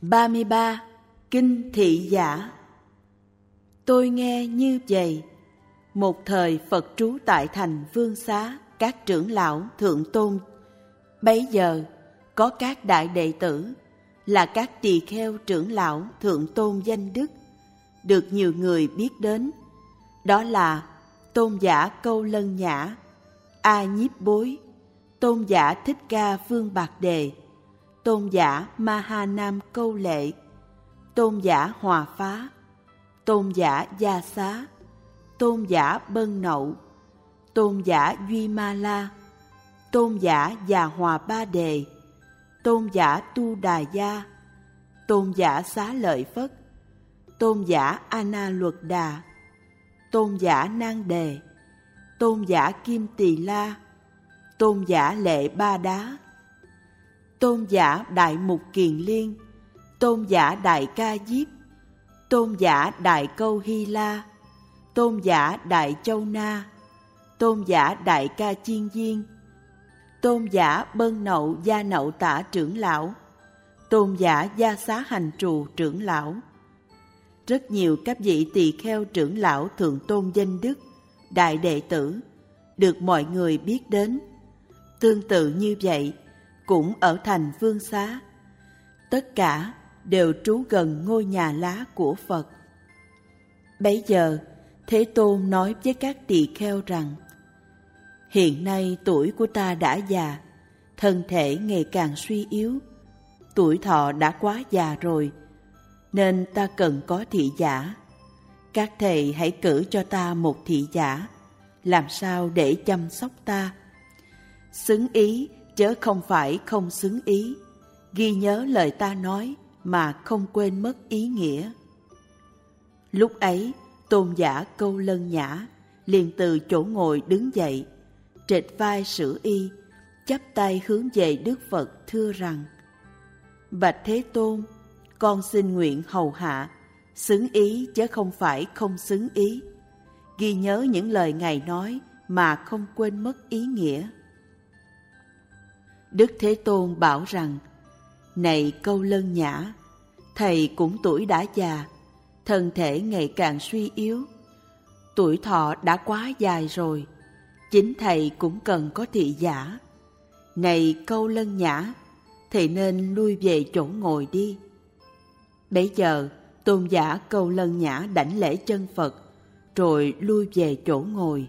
33. Kinh thị giả. Tôi nghe như vậy: một thời Phật trú tại thành Vương Xá, các trưởng lão thượng tôn. Bấy giờ có các đại đệ tử là các tỳ kheo trưởng lão thượng tôn danh đức, được nhiều người biết đến. Đó là tôn giả Câu Lân Nhã, A Nhiếp Bối, tôn giả Thích Ca Phương Bạc Đề, tôn giả Ma Ha Nam Câu Lệ, tôn giả Hòa Phá, tôn giả Gia Xá, tôn giả Bân Nậu, tôn giả Duy Ma La, tôn giả Già Hòa Ba Đề, tôn giả Tu Đà Gia, tôn giả Xá Lợi Phất, tôn giả A Na Luật Đà, tôn giả Nan Đề, tôn giả Kim Tỳ La, tôn giả Lệ Ba Đá, tôn giả Đại Mục Kiền Liên, tôn giả Đại Ca Diếp, tôn giả Đại Câu Hy La, tôn giả Đại Châu Na, tôn giả Đại Ca Chiên Diên, tôn giả Bân Nậu Gia Nậu Tả trưởng lão, tôn giả Gia Xá Hành Trù trưởng lão. Rất nhiều các vị tỳ kheo trưởng lão thượng tôn danh đức, đại đệ tử, được mọi người biết đến. Tương tự như vậy, cũng ở thành Vương Xá, tất cả đều trú gần ngôi nhà lá của Phật. Bấy giờ, Thế Tôn nói với các tỳ kheo rằng: hiện nay tuổi của ta đã già, thân thể ngày càng suy yếu, tuổi thọ đã quá già rồi, nên ta cần có thị giả. Các thầy hãy cử cho ta một thị giả, làm sao để chăm sóc ta. Xứng ý chớ không phải không xứng ý, ghi nhớ lời ta nói mà không quên mất ý nghĩa. Lúc ấy, tôn giả Câu Lân Nhã liền từ chỗ ngồi đứng dậy, trệt vai sửa y, chắp tay hướng về Đức Phật thưa rằng: bạch Thế Tôn, con xin nguyện hầu hạ, xứng ý chứ không phải không xứng ý, ghi nhớ những lời Ngài nói mà không quên mất ý nghĩa. Đức Thế Tôn bảo rằng: này Câu Lân Nhã, thầy cũng tuổi đã già, thân thể ngày càng suy yếu, tuổi thọ đã quá dài rồi, chính thầy cũng cần có thị giả. Này Câu Lân Nhã, thầy nên lui về chỗ ngồi đi. Bấy giờ, tôn giả Câu Lân Nhã đảnh lễ chân Phật, rồi lui về chỗ ngồi.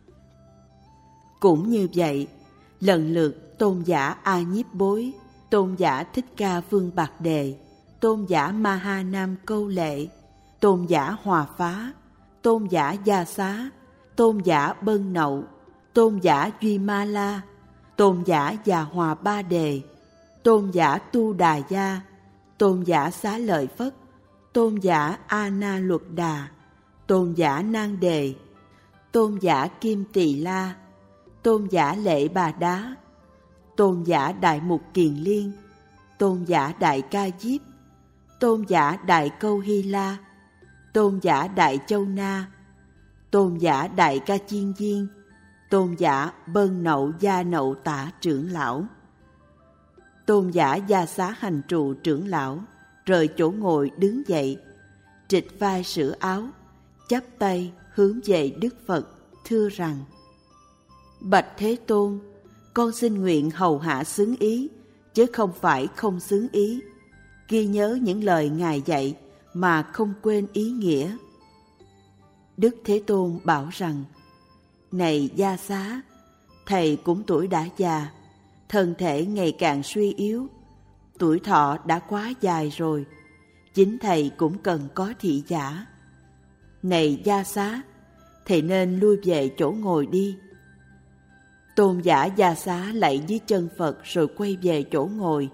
Cũng như vậy, lần lượt tôn giả A Nhiếp Bối, tôn giả Thích Ca Phương Bạc Đề, tôn giả Ma Ha Nam Câu Lệ, tôn giả Hòa Phá, tôn giả Gia Xá, tôn giả Bân Nậu, tôn giả Duy Ma La, tôn giả Già Hòa Ba Đề, tôn giả Tu Đà Gia, tôn giả Xá Lợi Phất, tôn giả A Na Luật Đà, tôn giả Nan Đề, tôn giả Kim Tỳ La, tôn giả Lệ Bà Đá, tôn giả Đại Mục Kiền Liên, tôn giả Đại Ca Diếp, tôn giả Đại Câu Hy La, tôn giả Đại Châu Na, tôn giả Đại Ca Chiên Diên, tôn giả Bân Nậu Gia Nậu Tả trưởng lão. Tôn giả Gia Xá Hành Trụ trưởng lão rời chỗ ngồi đứng dậy, trịch vai sửa áo, chắp tay hướng về Đức Phật thưa rằng: bạch Thế Tôn, con xin nguyện hầu hạ xứng ý chứ không phải không xứng ý, ghi nhớ những lời Ngài dạy mà không quên ý nghĩa. Đức Thế Tôn bảo rằng: này Gia Xá, thầy cũng tuổi đã già, thân thể ngày càng suy yếu, tuổi thọ đã quá dài rồi, chính thầy cũng cần có thị giả. Này Gia Xá, thầy nên lui về chỗ ngồi đi. Tôn giả Gia Xá lạy dưới chân Phật rồi quay về chỗ ngồi.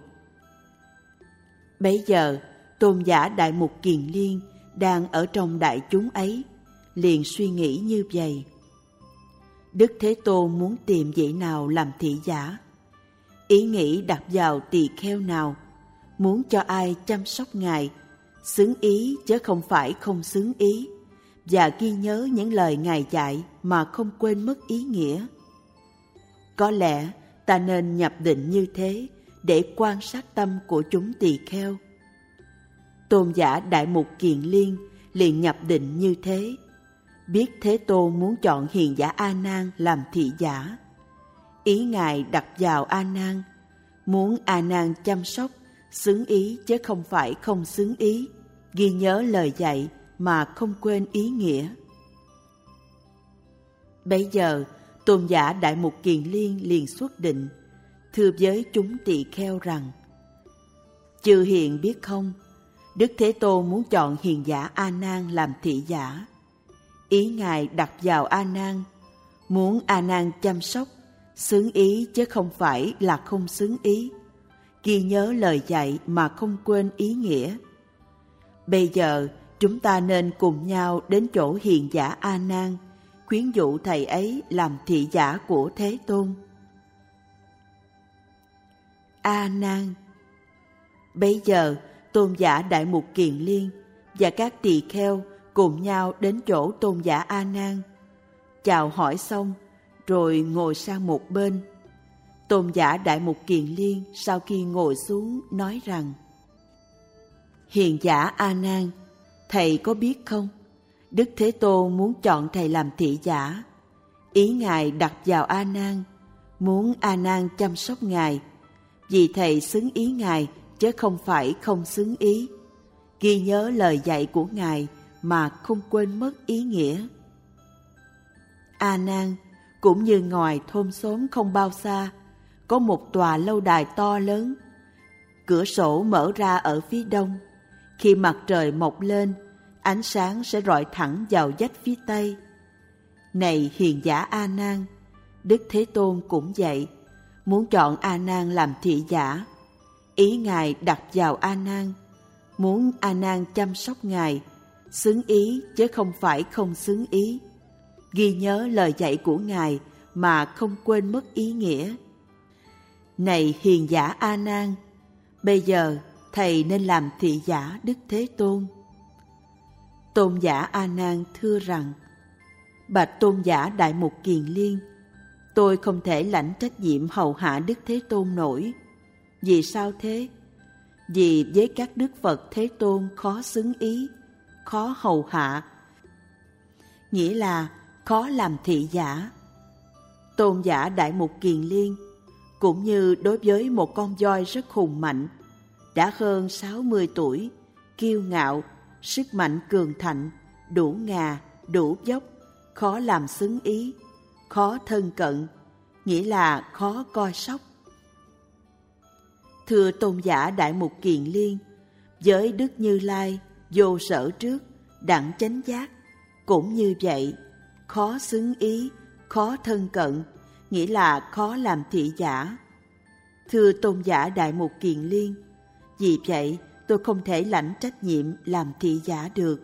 Bấy giờ, tôn giả Đại Mục Kiền Liên đang ở trong đại chúng ấy, liền suy nghĩ như vậy: Đức Thế Tôn muốn tìm vị nào làm thị giả, ý nghĩ đặt vào tỳ kheo nào, muốn cho ai chăm sóc Ngài, xứng ý chứ không phải không xứng ý, và ghi nhớ những lời Ngài dạy mà không quên mất ý nghĩa. Có lẽ ta nên nhập định như thế để quan sát tâm của chúng tỳ kheo. Tôn giả Đại Mục Kiền Liên liền nhập định như thế, biết Thế Tôn muốn chọn hiền giả A Nan làm thị giả. Ý Ngài đặt vào A Nan, muốn A Nan chăm sóc, xứng ý chứ không phải không xứng ý, ghi nhớ lời dạy mà không quên ý nghĩa. Bấy giờ, Tôn giả Đại Mục Kiền Liên liền xuất định, thưa với chúng tỳ kheo rằng: Chư hiền biết không, Đức Thế Tôn muốn chọn hiền giả A Nan làm thị giả. Ý Ngài đặt vào A Nan, muốn A Nan chăm sóc, xứng ý chứ không phải là không xứng ý, ghi nhớ lời dạy mà không quên ý nghĩa. Bây giờ chúng ta nên cùng nhau đến chỗ hiền giả A Nan, khuyến dụ thầy ấy làm thị giả của Thế Tôn. A Nan. Bây giờ Tôn giả Đại Mục Kiền Liên và các tỳ kheo cùng nhau đến chỗ Tôn giả A Nan, chào hỏi xong rồi ngồi sang một bên. Tôn giả Đại Mục Kiền Liên sau khi ngồi xuống nói rằng: Hiền giả A Nan, thầy có biết không, Đức Thế Tôn muốn chọn thầy làm thị giả. Ý Ngài đặt vào A Nan, muốn A Nan chăm sóc Ngài, vì thầy xứng ý Ngài chứ không phải không xứng ý, ghi nhớ lời dạy của Ngài mà không quên mất ý nghĩa. A Nan, cũng như ngoài thôn xóm không bao xa, có một tòa lâu đài to lớn. Cửa sổ mở ra ở phía đông. Khi mặt trời mọc lên, ánh sáng sẽ rọi thẳng vào vách phía tây. Này hiền giả A Nan, Đức Thế Tôn cũng vậy, muốn chọn A Nan làm thị giả. Ý Ngài đặt vào A Nan, muốn A Nan chăm sóc Ngài, xứng ý chứ không phải không xứng ý, ghi nhớ lời dạy của Ngài mà không quên mất ý nghĩa. Này hiền giả A Nan, bây giờ thầy nên làm thị giả Đức Thế Tôn. Tôn giả A Nan thưa rằng: Bạch Tôn giả Đại Mục Kiền Liên, tôi không thể lãnh trách nhiệm hầu hạ Đức Thế Tôn nổi. Vì sao thế? Vì với các Đức Phật Thế Tôn khó xứng ý, khó hầu hạ, nghĩa là khó làm thị giả. Tôn giả Đại Mục Kiền Liên, cũng như đối với một con voi rất hùng mạnh, đã hơn 60 tuổi, kiêu ngạo, sức mạnh cường thạnh, đủ ngà, đủ dốc, khó làm xứng ý, khó thân cận, nghĩa là khó coi sóc. Thưa Tôn giả Đại Mục Kiền Liên, với Đức Như Lai, vô sở trước, đẳng chánh giác, cũng như vậy, khó xứng ý, khó thân cận, nghĩa là khó làm thị giả. Thưa Tôn giả Đại Mục Kiền Liên, vì vậy tôi không thể lãnh trách nhiệm làm thị giả được.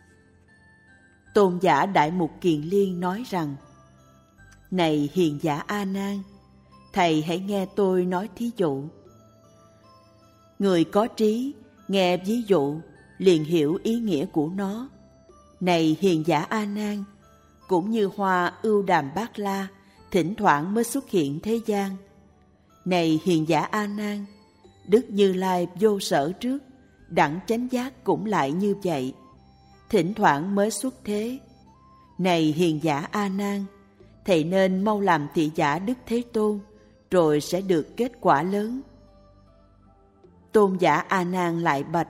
Tôn giả Đại Mục Kiền Liên nói rằng: Này hiền giả A Nan, thầy hãy nghe tôi nói thí dụ. Người có trí nghe ví dụ liền hiểu ý nghĩa của nó. Này hiền giả A Nan, cũng như hoa ưu đàm bát la thỉnh thoảng mới xuất hiện thế gian. Này hiền giả A Nan, Đức Như Lai vô sở trước, đẳng chánh giác cũng lại như vậy, thỉnh thoảng mới xuất thế. Này hiền giả A Nan, thầy nên mau làm thị giả Đức Thế Tôn, rồi sẽ được kết quả lớn. Tôn giả A Nan lại bạch: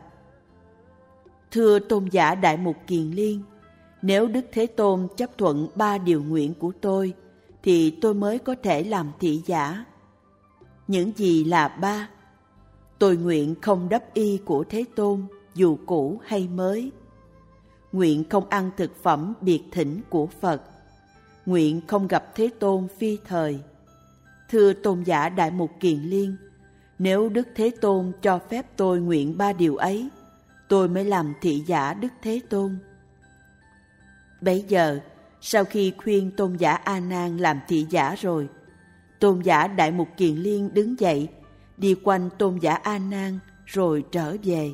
Thưa Tôn giả Đại Mục Kiền Liên, nếu Đức Thế Tôn chấp thuận 3 điều nguyện của tôi, thì tôi mới có thể làm thị giả. Những gì là 3? Tôi nguyện không đắp y của Thế Tôn, dù cũ hay mới. Nguyện không ăn thực phẩm biệt thỉnh của Phật. Nguyện không gặp Thế Tôn phi thời. Thưa Tôn giả Đại Mục Kiền Liên, nếu Đức Thế Tôn cho phép tôi nguyện 3 điều ấy, tôi mới làm thị giả Đức Thế Tôn. Bấy giờ, sau khi khuyên Tôn giả A Nan làm thị giả rồi, Tôn giả Đại Mục Kiền Liên đứng dậy, đi quanh Tôn giả A Nan rồi trở về.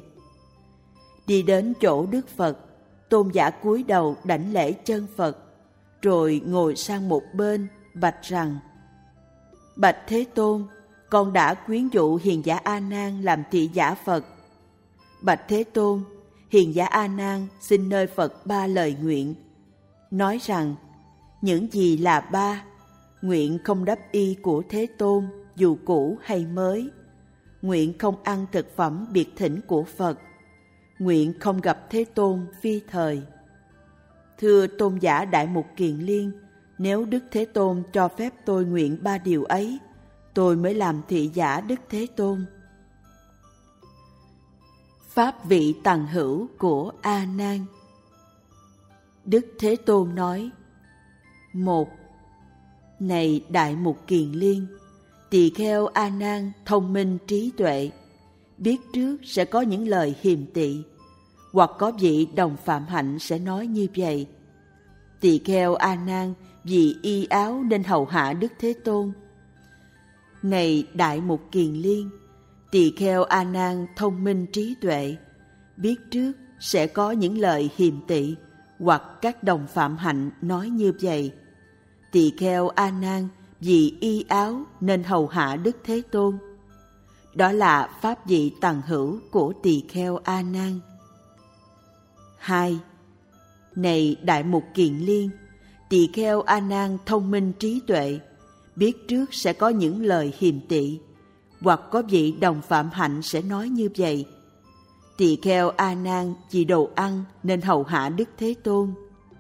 Đi đến chỗ Đức Phật, Tôn giả cúi đầu đảnh lễ chân Phật, rồi ngồi sang một bên bạch rằng: Bạch Thế Tôn, con đã khuyến dụ hiền giả A Nan làm thị giả Phật. Bạch Thế Tôn, hiền giả A Nan xin nơi Phật 3 lời nguyện, nói rằng những gì là 3: nguyện không đắp y của Thế Tôn dù cũ hay mới, nguyện không ăn thực phẩm biệt thỉnh của Phật, nguyện không gặp Thế Tôn phi thời. Thưa Tôn giả Đại Mục Kiền Liên, nếu Đức Thế Tôn cho phép tôi nguyện 3 điều ấy, tôi mới làm thị giả Đức Thế Tôn. Pháp vị tằng hữu của A Nan. Đức Thế Tôn nói: 1. Này Đại Mục Kiền Liên, tỳ kheo A Nan thông minh trí tuệ, biết trước sẽ có những lời hiềm tị, hoặc có vị đồng phạm hạnh sẽ nói như vậy: tỳ kheo A Nan vì y áo nên hầu hạ Đức Thế Tôn. Này Đại Mục Kiền Liên, tỳ kheo A Nan thông minh trí tuệ, biết trước sẽ có những lời hiềm tị, hoặc các đồng phạm hạnh nói như vậy: tỳ kheo A Nan vì y áo nên hầu hạ Đức Thế Tôn. Đó là pháp vị tằng hữu của tỳ kheo A Nan. 2. Này Đại Mục Kiền Liên, tỳ kheo A Nan thông minh trí tuệ, biết trước sẽ có những lời hiềm tị, hoặc có vị đồng phạm hạnh sẽ nói như vậy: tỳ kheo A Nan vì đồ ăn nên hầu hạ Đức Thế Tôn.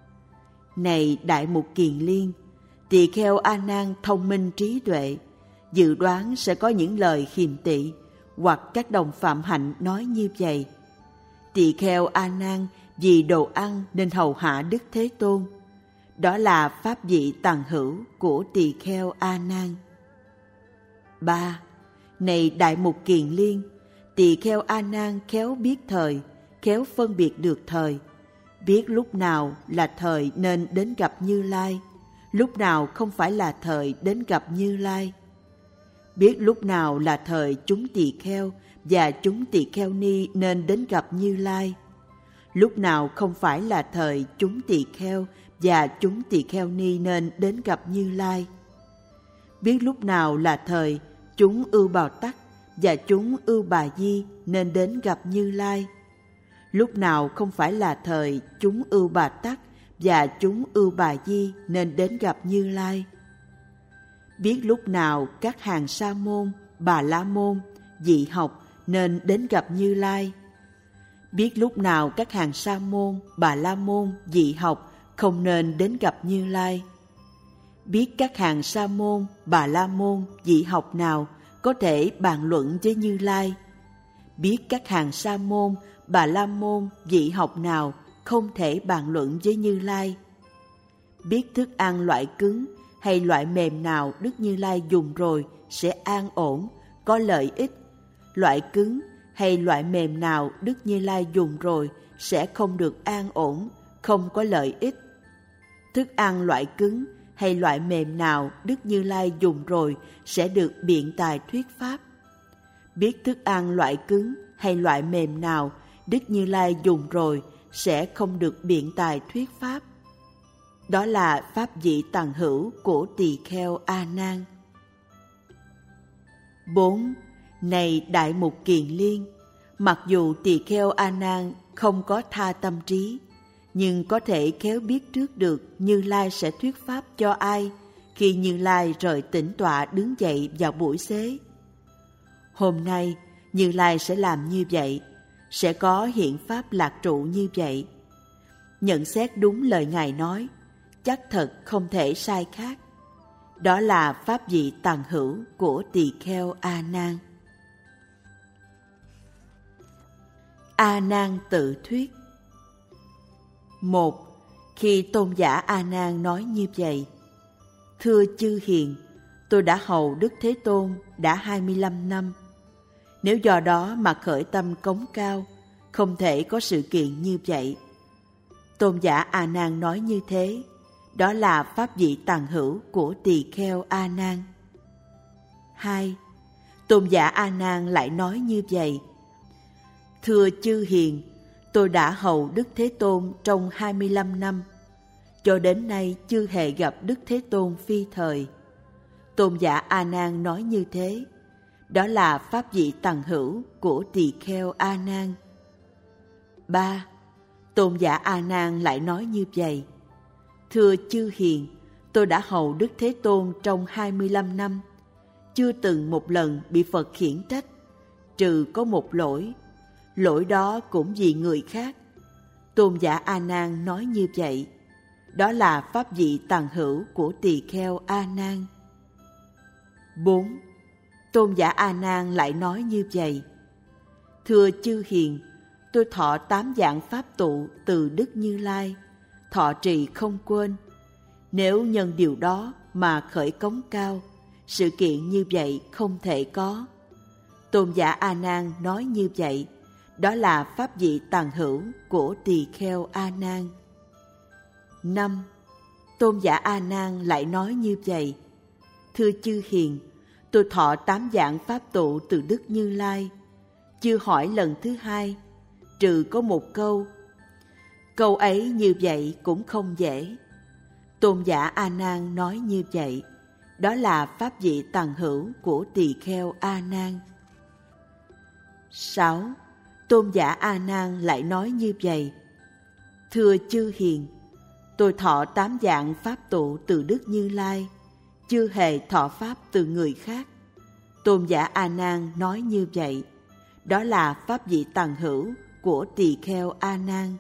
Này Đại Mục Kiền Liên, tỳ kheo A Nan thông minh trí tuệ, dự đoán sẽ có những lời hiềm tị, hoặc các đồng phạm hạnh nói như vậy: tỳ kheo A Nan vì đồ ăn nên hầu hạ Đức Thế Tôn. Đó là pháp vị tằng hữu của tỳ kheo A Nan. 3. Này Đại Mục Kiền Liên, tỳ kheo A Nan khéo biết thời, khéo phân biệt được thời, biết lúc nào là thời nên đến gặp Như Lai, lúc nào không phải là thời đến gặp Như Lai, biết lúc nào là thời chúng tỳ kheo và chúng tỳ kheo ni nên đến gặp Như Lai, lúc nào không phải là thời chúng tỳ kheo và chúng tỳ kheo ni nên đến gặp Như Lai, biết lúc nào là thời chúng Ưu Bào Tắc và chúng Ưu Bà Di nên đến gặp Như Lai, lúc nào không phải là thời chúng Ưu Bà Tắc và chúng Ưu Bà Di nên đến gặp Như Lai, biết lúc nào các hàng Sa môn, Bà La môn, Dị học nên đến gặp Như Lai, biết lúc nào các hàng Sa môn, Bà La môn, Dị học không nên đến gặp Như Lai, biết các hàng Sa môn, Bà La môn, Dị học nào có thể bàn luận với Như Lai, biết các hàng Sa môn, Bà La môn, Dị học nào không thể bàn luận với Như Lai, biết thức ăn loại cứng hay loại mềm nào Đức Như Lai dùng rồi sẽ an ổn, có lợi ích, loại cứng hay loại mềm nào Đức Như Lai dùng rồi sẽ không được an ổn, không có lợi ích, thức ăn loại cứng hay loại mềm nào Đức Như Lai dùng rồi sẽ được biện tài thuyết pháp, biết thức ăn loại cứng hay loại mềm nào Đức Như Lai dùng rồi sẽ không được biện tài thuyết pháp. Đó là pháp vị tằng hữu của tỳ kheo A Nan. 4. Này Đại Mục Kiền Liên, mặc dù tỳ kheo A Nan không có tha tâm trí, nhưng có thể khéo biết trước được Như Lai sẽ thuyết pháp cho ai khi Như Lai rời tĩnh tọa đứng dậy vào buổi xế. Hôm nay Như Lai sẽ làm như vậy, sẽ có hiện pháp lạc trụ như vậy. Nhận xét đúng lời Ngài nói, chắc thật không thể sai khác. Đó là pháp vị tằng hữu của tỳ kheo A Nan. A Nan tự thuyết. 1. Khi tôn giả A Nan nói như vậy: thưa chư hiền, tôi đã hầu Đức Thế Tôn đã 25 năm. Nếu do đó mà khởi tâm cống cao, không thể có sự kiện như vậy. Tôn giả A Nan nói như thế, đó là pháp vị tằng hữu của tỳ kheo A Nan. 2. Tôn giả A Nan lại nói như vậy: thưa chư hiền, tôi đã hầu Đức Thế Tôn trong 25 năm. Cho đến nay chưa hề gặp Đức Thế Tôn phi thời. Tôn giả A Nan nói như thế, đó là pháp vị tằng hữu của tỳ kheo A Nan. 3. Tôn giả A Nan lại nói như vậy: Thưa chư hiền, tôi đã hầu Đức Thế Tôn trong 25 năm, chưa từng một lần bị Phật khiển trách, trừ có một lỗi. Lỗi đó cũng vì người khác. Tôn giả A Nan nói như vậy. Đó là pháp vị tằng hữu của tỳ kheo A Nan. 4. Tôn giả A Nan lại nói như vậy: Thưa chư hiền, tôi thọ 8 dạng pháp tụ từ Đức Như Lai, thọ trì không quên. Nếu nhân điều đó mà khởi cống cao, sự kiện như vậy không thể có. Tôn giả A Nan nói như vậy. Đó là pháp vị tằng hữu của tỳ kheo A Nan. 5. Tôn giả A Nan lại nói như vậy: Thưa chư hiền, tôi thọ 8 dạng pháp tụ từ Đức Như Lai, chưa hỏi lần thứ hai, trừ có một câu. Câu ấy như vậy cũng không dễ. Tôn giả A Nan nói như vậy. Đó là pháp vị tằng hữu của tỳ kheo A Nan. 6. Tôn giả A Nan lại nói như vậy: Thưa chư hiền, tôi thọ 8 dạng pháp tụ từ Đức Như Lai, chưa hề thọ pháp từ người khác. Tôn giả A Nan nói như vậy. Đó là pháp vị tằng hữu của tỳ kheo A Nan.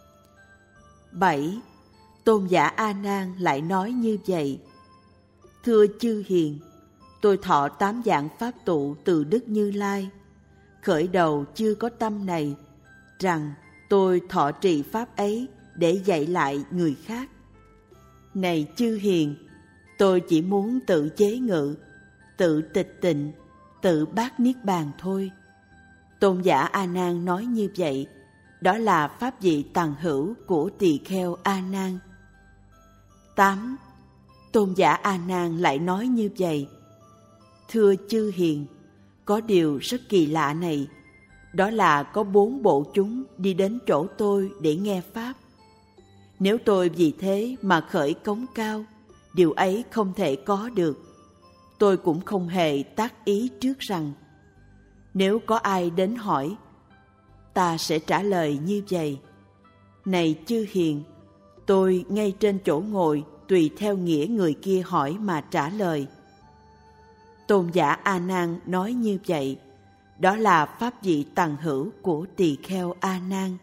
7. Tôn giả A Nan lại nói như vậy: Thưa chư hiền, tôi thọ 8 dạng pháp tụ từ Đức Như Lai, khởi đầu chưa có tâm này, rằng tôi thọ trì pháp ấy để dạy lại người khác. Này chư hiền, tôi chỉ muốn tự chế ngự, tự tịch tịnh, tự bát niết bàn thôi. Tôn giả A Nan nói như vậy. Đó là pháp vị tằng hữu của tỳ kheo A Nan. 8. Tôn giả A Nan lại nói như vậy: Thưa chư hiền, có điều rất kỳ lạ này. Đó là có 4 bộ chúng đi đến chỗ tôi để nghe pháp. Nếu tôi vì thế mà khởi cống cao, điều ấy không thể có được. Tôi cũng không hề tác ý trước rằng, nếu có ai đến hỏi, ta sẽ trả lời như vậy: Này chư hiền, tôi ngay trên chỗ ngồi tùy theo nghĩa người kia hỏi mà trả lời. Tôn giả A Nan nói như vậy. Đó là pháp vị tằng hữu của tỳ kheo A Nan.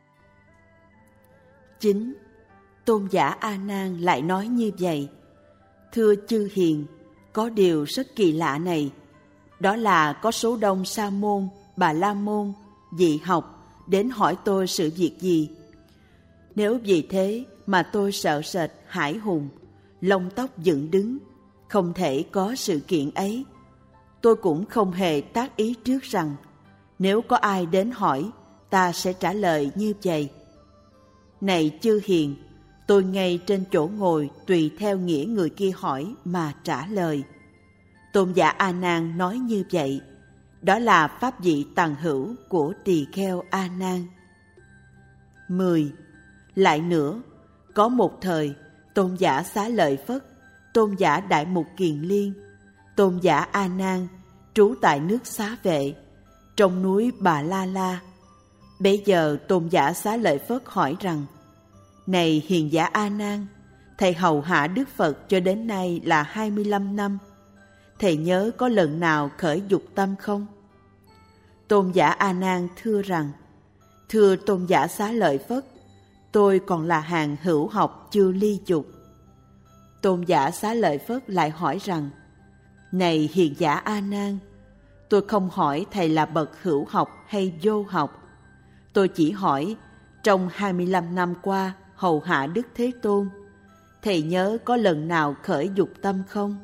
9. Tôn giả A Nan lại nói như vậy: Thưa chư hiền, có điều rất kỳ lạ này. Đó là có số đông Sa môn, Bà La môn, dị học đến hỏi tôi sự việc gì. Nếu vì thế mà tôi sợ sệt hãi hùng, lông tóc dựng đứng, không thể có sự kiện ấy, tôi cũng không hề tác ý trước rằng, nếu có ai đến hỏi, ta sẽ trả lời như vậy. Này chư hiền, tôi ngay trên chỗ ngồi tùy theo nghĩa người kia hỏi mà trả lời. Tôn giả A Nan nói như vậy. Đó là pháp vị tằng hữu của tỳ kheo A Nan. 10. Lại nữa, có một thời, tôn giả Xá Lợi Phất, tôn giả Đại Mục Kiền Liên, tôn giả A Nan trú tại nước Xá Vệ, trong núi Bà La La. Bấy giờ tôn giả Xá Lợi Phất hỏi rằng: Này hiền giả A Nan, thầy hầu hạ Đức Phật cho đến nay là 25 năm. Thầy nhớ có lần nào khởi dục tâm không? Tôn giả A Nan thưa rằng: Thưa tôn giả Xá Lợi Phất, tôi còn là hàng hữu học chưa ly dục. Tôn giả Xá Lợi Phất lại hỏi rằng: Này hiền giả A Nan, tôi không hỏi thầy là bậc hữu học hay vô học. Tôi chỉ hỏi, trong 25 năm qua hầu hạ Đức Thế Tôn, thầy nhớ có lần nào khởi dục tâm không?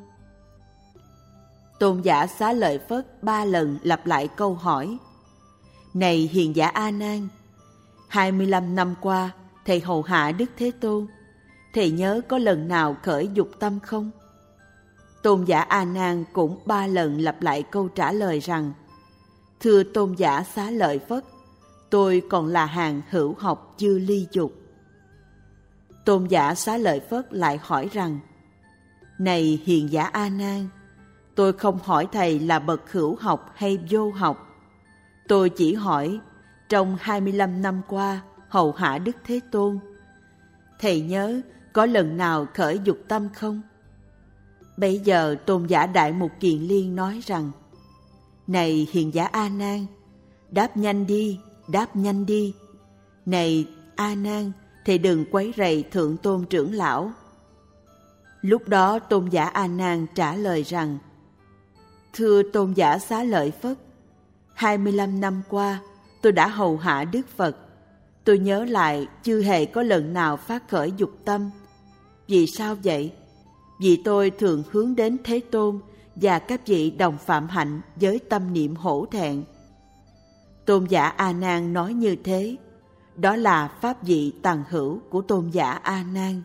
Tôn giả Xá Lợi Phất 3 lần lặp lại câu hỏi. Này hiền giả A Nan, 25 năm qua thầy hầu hạ Đức Thế Tôn, thầy nhớ có lần nào khởi dục tâm không? Tôn giả A Nan cũng 3 lần lặp lại câu trả lời rằng: Thưa tôn giả Xá Lợi Phất, tôi còn là hàng hữu học chưa ly dục. Tôn giả Xá Lợi Phất lại hỏi rằng: Này hiền giả A Nan, tôi không hỏi thầy là bậc hữu học hay vô học. Tôi chỉ hỏi, trong 25 năm qua hầu hạ Đức Thế Tôn, thầy nhớ có lần nào khởi dục tâm không? Bấy giờ Tôn giả Đại Mục Kiền Liên nói rằng: Này hiền giả A Nan, đáp nhanh đi, đáp nhanh đi. Này A Nan, thầy đừng quấy rầy Thượng Tôn trưởng lão. Lúc đó Tôn giả A Nan trả lời rằng: Thưa Tôn giả Xá Lợi Phất, 25 năm qua tôi đã hầu hạ Đức Phật. Tôi nhớ lại chưa hề có lần nào phát khởi dục tâm. Vì sao vậy? Vì tôi thường hướng đến Thế Tôn và các vị đồng phạm hạnh với tâm niệm hổ thẹn. Tôn giả A Nan nói như thế, đó là pháp vị tằng hữu của Tôn giả A Nan.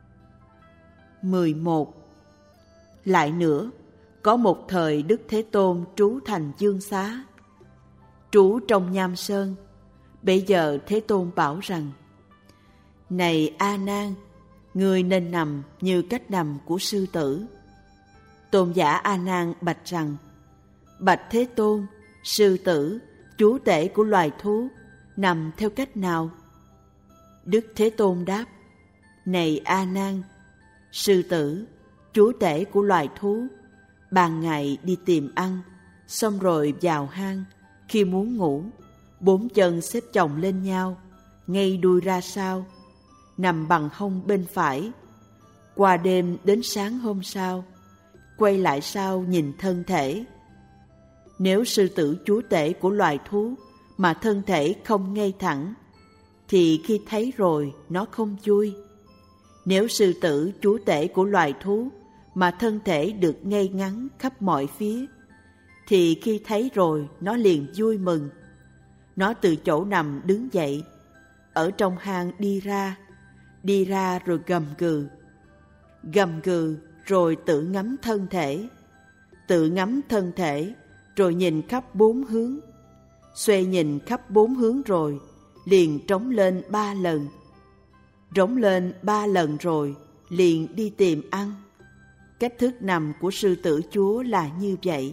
11. Lại nữa, có một thời Đức Thế Tôn trú thành Dương Xá, trú trong Nham Sơn. Bây giờ Thế Tôn bảo rằng: Này A Nan, ngươi nên nằm như cách nằm của sư tử. Tôn giả A Nan bạch rằng: Bạch Thế Tôn, sư tử, chúa tể của loài thú, nằm theo cách nào? Đức Thế Tôn đáp: Này A Nan, sư tử, chúa tể của loài thú, ban ngày đi tìm ăn, xong rồi vào hang. Khi muốn ngủ, 4 chân xếp chồng lên nhau, ngay đuôi ra sau, nằm bằng hông bên phải. Qua đêm đến sáng hôm sau, quay lại sau nhìn thân thể. Nếu sư tử chúa tể của loài thú mà thân thể không ngay thẳng, thì khi thấy rồi nó không vui. Nếu sư tử chúa tể của loài thú mà thân thể được ngay ngắn khắp mọi phía, thì khi thấy rồi nó liền vui mừng. Nó từ chỗ nằm đứng dậy, ở trong hang đi ra rồi gầm gừ rồi tự ngắm thân thể, rồi nhìn khắp 4 hướng. Xuê nhìn khắp 4 hướng rồi, liền trống lên 3 lần. Rống lên 3 lần rồi, liền đi tìm ăn. Cách thức nằm của sư tử chúa là như vậy.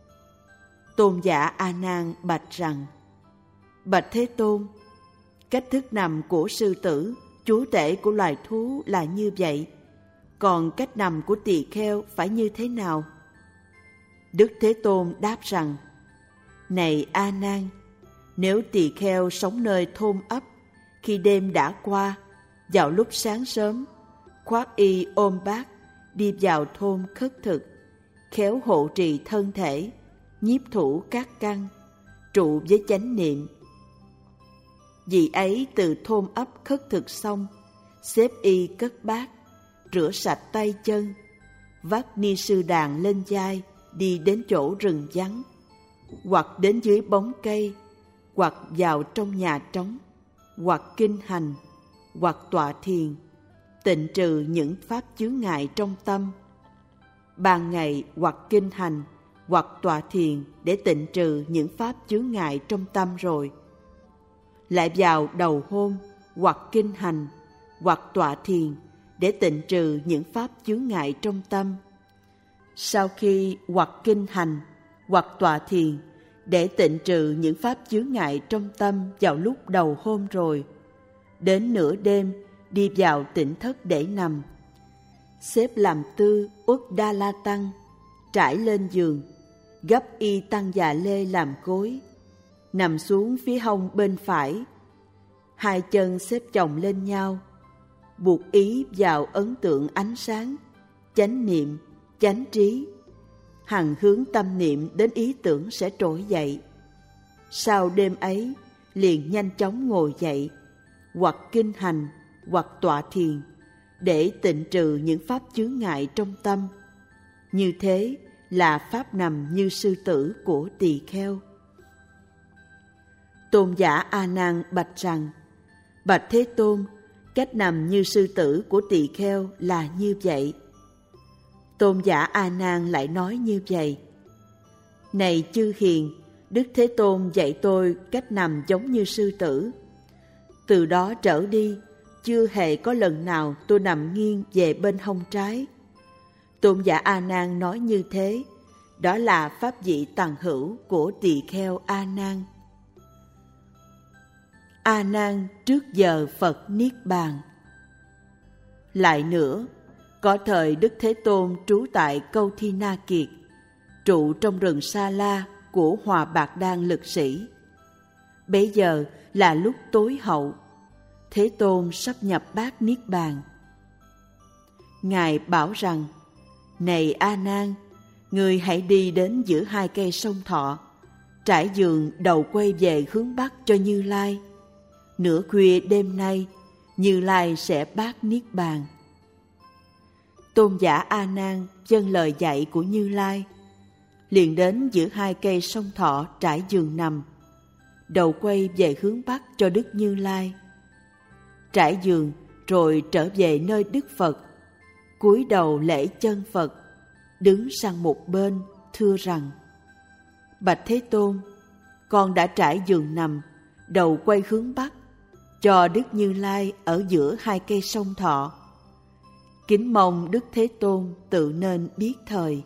Tôn giả A Nan bạch rằng: Bạch Thế Tôn, cách thức nằm của sư tử, chúa tể của loài thú là như vậy. Còn cách nằm của tỳ kheo phải như thế nào? Đức Thế Tôn đáp rằng: Này A Nan, nếu tỳ kheo sống nơi thôn ấp, khi đêm đã qua, vào lúc sáng sớm, khoác y ôm bát, đi vào thôn khất thực, khéo hộ trì thân thể, nhiếp thủ các căn, trụ với chánh niệm. Vị ấy từ thôn ấp khất thực xong, xếp y cất bát, rửa sạch tay chân, vác ni sư đàn lên vai, đi đến chỗ rừng vắng, hoặc đến dưới bóng cây, hoặc vào trong nhà trống, hoặc kinh hành, hoặc tọa thiền, tịnh trừ những pháp chướng ngại trong tâm. Ban ngày hoặc kinh hành, hoặc tọa thiền để tịnh trừ những pháp chướng ngại trong tâm rồi, lại vào đầu hôm hoặc kinh hành, hoặc tọa thiền để tịnh trừ những pháp chướng ngại trong tâm. Sau khi hoặc kinh hành, hoặc tọa thiền để tịnh trừ những pháp chướng ngại trong tâm vào lúc đầu hôm rồi, đến nửa đêm đi vào tịnh thất để nằm, xếp làm tư uất đa la tăng, trải lên giường, gấp y tăng già lê làm gối, nằm xuống phía hông bên phải, 2 chân xếp chồng lên nhau, buộc ý vào ấn tượng ánh sáng, chánh niệm, chánh trí, hằng hướng tâm niệm đến ý tưởng sẽ trỗi dậy. Sau đêm ấy, liền nhanh chóng ngồi dậy, hoặc kinh hành, hoặc tọa thiền, để tịnh trừ những pháp chướng ngại trong tâm. Như thế là pháp nằm như sư tử của tỳ kheo. Tôn giả A Nan bạch rằng: Bạch Thế Tôn, cách nằm như sư tử của tỳ kheo là như vậy. Tôn giả A Nan lại nói như vậy: Này chư hiền, Đức Thế Tôn dạy tôi cách nằm giống như sư tử. Từ đó trở đi, chưa hề có lần nào tôi nằm nghiêng về bên hông trái. Tôn giả A Nan nói như thế, đó là pháp vị tằng hữu của tỳ kheo A Nan. A Nan trước giờ Phật niết bàn. Lại nữa, có thời Đức Thế Tôn trú tại Câu Thi Na Kiệt, trụ trong rừng Sa La của Hòa Bạc Đan lực sĩ. Bấy giờ là lúc tối hậu, Thế Tôn sắp nhập bát niết bàn. Ngài bảo rằng: Này A Nan, người hãy đi đến giữa hai cây sông Thọ, trải giường đầu quay về hướng Bắc cho Như Lai. Nửa khuya đêm nay, Như Lai sẽ bát niết bàn. Tôn giả A Nan vâng lời dạy của Như Lai, liền đến giữa hai cây sông Thọ trải giường nằm, đầu quay về hướng Bắc cho Đức Như Lai. Trải giường rồi trở về nơi Đức Phật, cúi đầu lễ chân Phật, đứng sang một bên thưa rằng: Bạch Thế Tôn, con đã trải giường nằm, đầu quay hướng Bắc, cho Đức Như Lai ở giữa hai cây sông Thọ. Kính mong Đức Thế Tôn tự nên biết thời.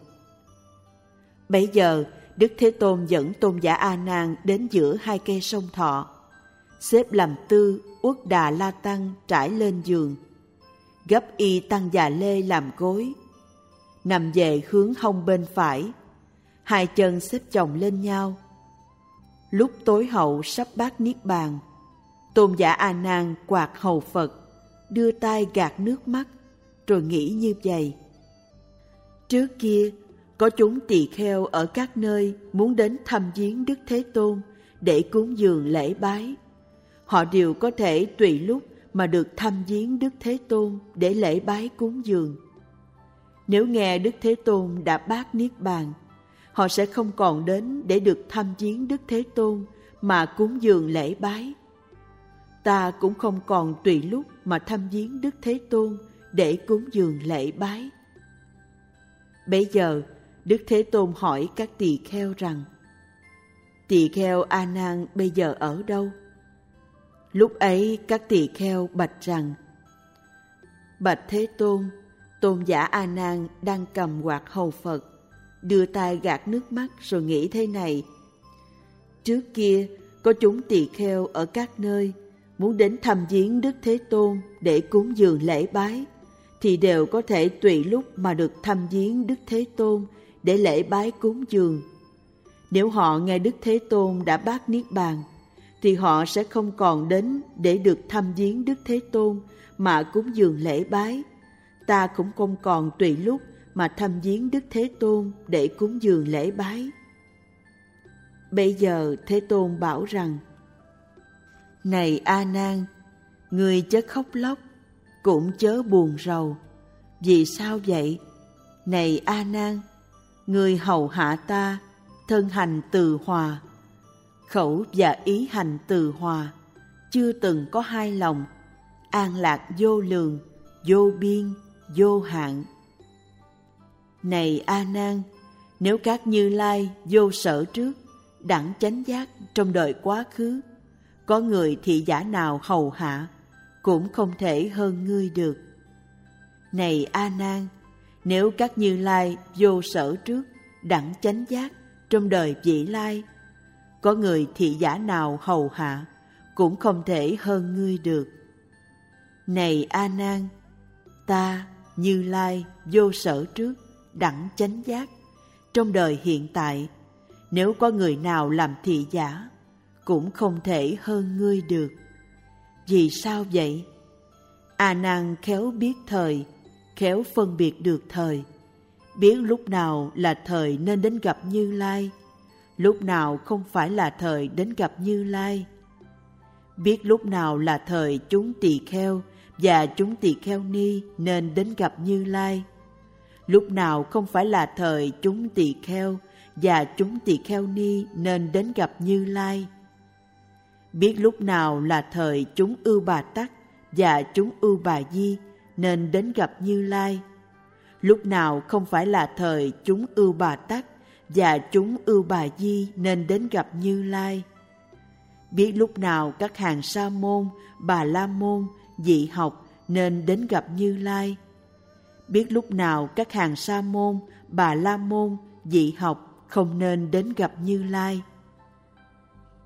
Bấy giờ Đức Thế Tôn dẫn Tôn giả A Nan đến giữa hai cây sông Thọ, xếp làm tư Uất Đà La Tăng trải lên giường, gấp y tăng già lê làm gối, nằm về hướng hông bên phải, hai chân xếp chồng lên nhau. Lúc tối hậu sắp bát niết bàn, Tôn giả A Nan quạt hầu Phật, đưa tay gạt nước mắt, rồi nghĩ như vậy: Trước kia có chúng tỳ kheo ở các nơi muốn đến thăm viếng Đức Thế Tôn để cúng dường lễ bái. Họ đều có thể tùy lúc mà được thăm viếng Đức Thế Tôn để lễ bái cúng dường. Nếu nghe Đức Thế Tôn đã bát niết bàn, họ sẽ không còn đến để được thăm viếng Đức Thế Tôn mà cúng dường lễ bái. Ta cũng không còn tùy lúc mà thăm viếng Đức Thế Tôn để cúng dường lễ bái. Bấy giờ Đức Thế Tôn hỏi các tỳ kheo rằng: Tỳ kheo A Nan bây giờ ở đâu? Lúc ấy các tỳ kheo bạch rằng: Bạch Thế Tôn, Tôn giả A Nan đang cầm quạt hầu Phật, đưa tay gạt nước mắt rồi nghĩ thế này: Trước kia có chúng tỳ kheo ở các nơi muốn đến thăm viếng Đức Thế Tôn để cúng dường lễ bái, thì đều có thể tùy lúc mà được thăm viếng Đức Thế Tôn để lễ bái cúng dường. Nếu họ nghe Đức Thế Tôn đã bát niết bàn, thì họ sẽ không còn đến để được thăm viếng Đức Thế Tôn mà cúng dường lễ bái. Ta cũng không còn tùy lúc mà thăm viếng Đức Thế Tôn để cúng dường lễ bái. Bây giờ Thế Tôn bảo rằng: Này A Nan, ngươi chớ khóc lóc, cũng chớ buồn rầu. Vì sao vậy? Này A Nan, ngươi hầu hạ ta, thân hành từ hòa, khẩu và ý hành từ hòa, chưa từng có hai lòng, an lạc vô lượng, vô biên, vô hạn. Này A Nan, nếu các Như Lai vô sở trước, đẳng chánh giác trong đời quá khứ, có người thị giả nào hầu hạ, cũng không thể hơn ngươi được. Này A Nan, nếu các Như Lai vô sở trước, đẳng chánh giác trong đời vị lai, có người thị giả nào hầu hạ, cũng không thể hơn ngươi được. Này A Nan, ta Như Lai vô sở trước, đẳng chánh giác trong đời hiện tại, nếu có người nào làm thị giả, cũng không thể hơn ngươi được. Vì sao vậy? A Nan khéo biết thời, khéo phân biệt được thời, biết lúc nào là thời nên đến gặp Như Lai, lúc nào không phải là thời đến gặp Như Lai. Biết lúc nào là thời chúng tỳ kheo và chúng tỳ kheo ni nên đến gặp Như Lai, lúc nào không phải là thời chúng tỳ kheo và chúng tỳ kheo ni nên đến gặp Như Lai. Biết lúc nào là thời chúng Ưu Bà Tắc và chúng Ưu Bà Di nên đến gặp Như Lai, lúc nào không phải là thời chúng Ưu Bà Tắc và chúng Ưu Bà Di nên đến gặp Như Lai. Biết lúc nào các hàng Sa môn, Bà La môn, Dị học nên đến gặp Như Lai. Biết lúc nào các hàng Sa môn, Bà La môn, Dị học không nên đến gặp Như Lai.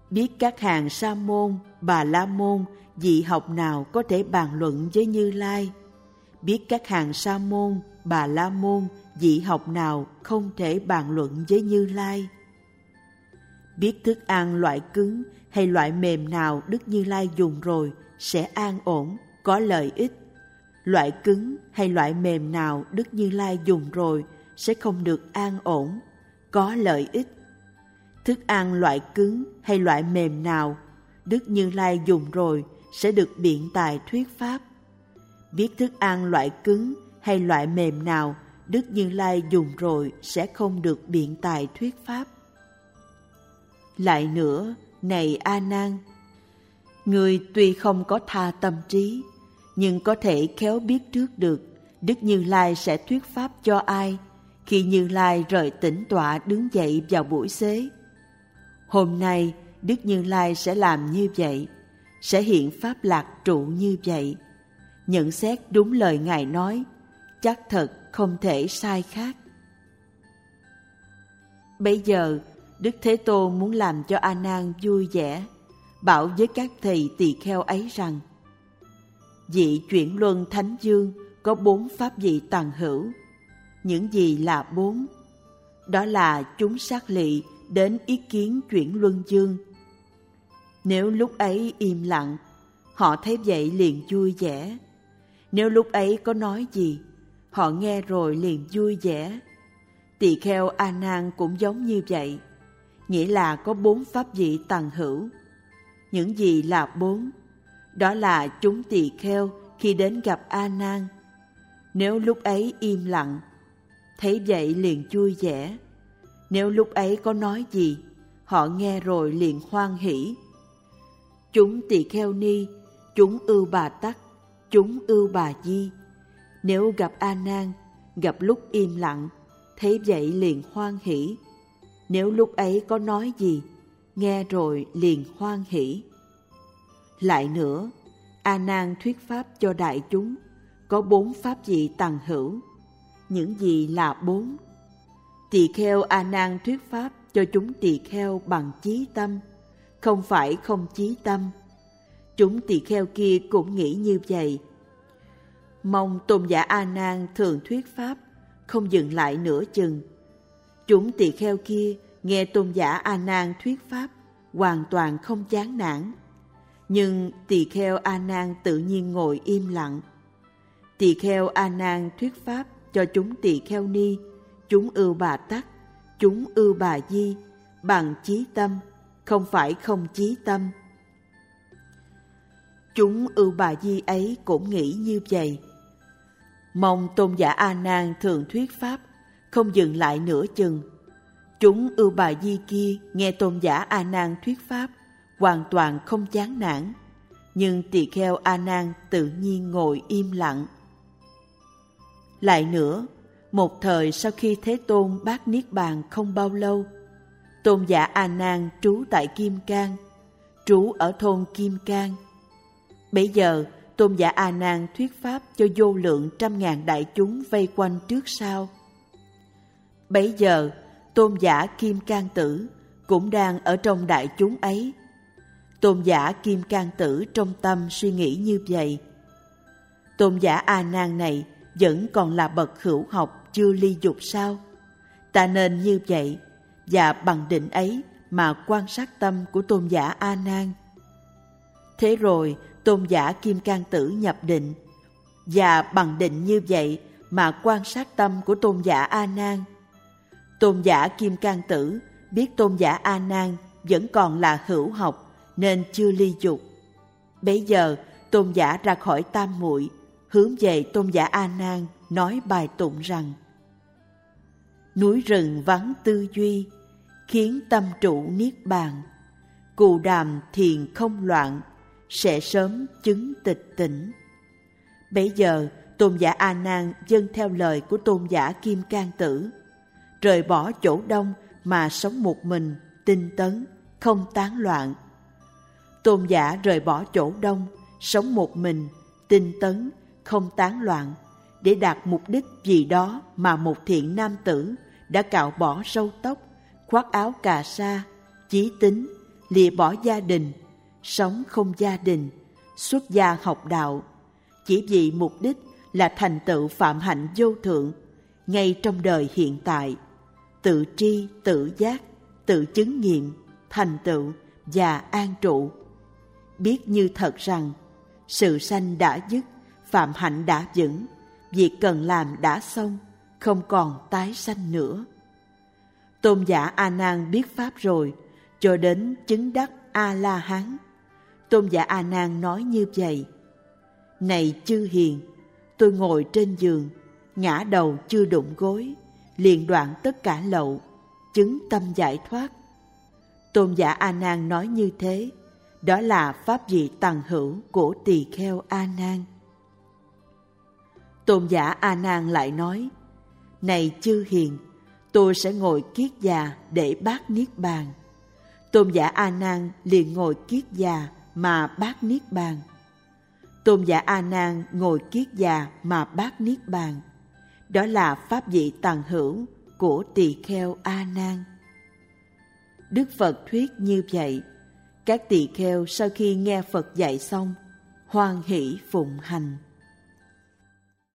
Biết các hàng Sa môn, Bà La môn, vị học nào có thể bàn luận với Như Lai? Biết các hàng Sa môn, Bà La môn, vị học nào không thể bàn luận với Như Lai? Biết thức ăn loại cứng hay loại mềm nào Đức Như Lai dùng rồi sẽ an ổn, có lợi ích. Loại cứng hay loại mềm nào Đức Như Lai dùng rồi sẽ không được an ổn, có lợi ích. Thức ăn loại cứng hay loại mềm nào Đức Như Lai dùng rồi sẽ được biện tài thuyết pháp. Biết thức ăn loại cứng hay loại mềm nào Đức Như Lai dùng rồi sẽ không được biện tài thuyết pháp. Lại nữa, này A Nan, người tuy không có tha tâm trí, nhưng có thể khéo biết trước được Đức Như Lai sẽ thuyết pháp cho ai khi Như Lai rời tĩnh tọa đứng dậy vào buổi xế. Hôm nay Đức Như Lai sẽ làm như vậy, sẽ hiện pháp lạc trụ như vậy. Nhận xét đúng lời Ngài nói, chắc thật không thể sai khác. Bây giờ Đức Thế Tôn muốn làm cho A Nan vui vẻ, bảo với các thầy tỳ kheo ấy rằng: vị chuyển luân thánh dương có 4 pháp vị tầng hữu. Những gì là 4? Đó là chúng sát lị đến ý kiến chuyển luân dương. Nếu lúc ấy im lặng, họ thấy vậy liền vui vẻ. Nếu lúc ấy có nói gì, họ nghe rồi liền vui vẻ. Tỳ kheo A Nan cũng giống như vậy, nghĩa là có 4 pháp vị tầng hữu. Những gì là 4? Đó là chúng tỳ kheo khi đến gặp A Nan. Nếu lúc ấy im lặng, thấy vậy liền vui vẻ. Nếu lúc ấy có nói gì, họ nghe rồi liền hoan hỷ. Chúng tỳ kheo ni, chúng ưu bà tắc, chúng ưu bà di. Nếu gặp A Nan, gặp lúc im lặng, thấy vậy liền hoan hỷ. Nếu lúc ấy có nói gì, nghe rồi liền hoan hỷ. Lại nữa, A Nan thuyết pháp cho đại chúng, có 4 pháp vị tầng hữu. Những gì là 4? Tỳ kheo A Nan thuyết pháp cho chúng tỳ kheo bằng chí tâm, không phải không chí tâm. Chúng tỳ kheo kia cũng nghĩ như vậy. Mong tôn giả A Nan thường thuyết pháp, không dừng lại nửa chừng. Chúng tỳ kheo kia nghe tôn giả A Nan thuyết pháp, hoàn toàn không chán nản. Nhưng tỳ kheo A Nan tự nhiên ngồi im lặng. Tỳ kheo A Nan thuyết pháp cho chúng tỳ kheo ni, chúng ưu bà tắc, chúng ưu bà di, bằng chí tâm, không phải không chí tâm. Chúng ưu bà di ấy cũng nghĩ như vậy. Mong tôn giả A Nan thường thuyết pháp, không dừng lại nửa chừng. Chúng ưu bà di kia nghe tôn giả A Nan thuyết pháp, hoàn toàn không chán nản. Nhưng tỳ kheo A Nan tự nhiên ngồi im lặng. Lại nữa, một thời sau khi Thế Tôn bát niết bàn không bao lâu, tôn giả A Nan trú tại Kim Cang, trú ở thôn Kim Cang. Bấy giờ tôn giả A Nan thuyết pháp cho vô lượng 100.000 đại chúng vây quanh trước sau. Bấy giờ tôn giả Kim Cang Tử cũng đang ở trong đại chúng ấy. Tôn giả Kim Cang Tử trong tâm suy nghĩ như vậy: tôn giả A Nan này vẫn còn là bậc hữu học, chưa ly dục sao? Ta nên như vậy, và bằng định ấy mà quan sát tâm của tôn giả A Nan. Thế rồi tôn giả Kim Cang Tử nhập định, và bằng định như vậy mà quan sát tâm của tôn giả A Nan. Tôn giả Kim Cang Tử biết tôn giả A Nan vẫn còn là hữu học nên chưa ly dục. Bấy giờ tôn giả ra khỏi tam muội, hướng về tôn giả A Nan nói bài tụng rằng: núi rừng vắng tư duy, khiến tâm trụ niết bàn. Cù đàm thiền không loạn, sẽ sớm chứng tịch tỉnh. Bấy giờ tôn giả A Nan vâng theo lời của tôn giả Kim Cang Tử, rời bỏ chỗ đông mà sống một mình, tinh tấn, không tán loạn. Tôn giả rời bỏ chỗ đông, sống một mình, tinh tấn, không tán loạn, để đạt mục đích gì đó mà một thiện nam tử đã cạo bỏ râu tóc, khoác áo cà sa, chí tính, lìa bỏ gia đình, sống không gia đình, xuất gia học đạo, chỉ vì mục đích là thành tựu phạm hạnh vô thượng ngay trong đời hiện tại, tự tri, tự giác, tự chứng nghiệm, thành tựu và an trụ. Biết như thật rằng sự sanh đã dứt, phạm hạnh đã vững, việc cần làm đã xong, không còn tái sanh nữa. Tôn giả A Nan biết pháp rồi, cho đến chứng đắc A La Hán. Tôn giả A Nan nói như vậy: Này chư hiền, tôi ngồi trên giường, ngã đầu chưa đụng gối, liền đoạn tất cả lậu, chứng tâm giải thoát. Tôn giả A Nan nói như thế, đó là pháp vị tằng hữu của tỳ kheo A Nan. Tôn giả A Nan lại nói: Này chư hiền, tôi sẽ ngồi kiết già để bát niết bàn. Tôn giả A Nan liền ngồi kiết già mà bát niết bàn. Tôn giả A Nan ngồi kiết già mà bát niết bàn, đó là pháp vị tằng hữu của tỳ kheo A Nan. Đức Phật thuyết như vậy, các tỳ kheo sau khi nghe Phật dạy xong, hoan hỷ phụng hành.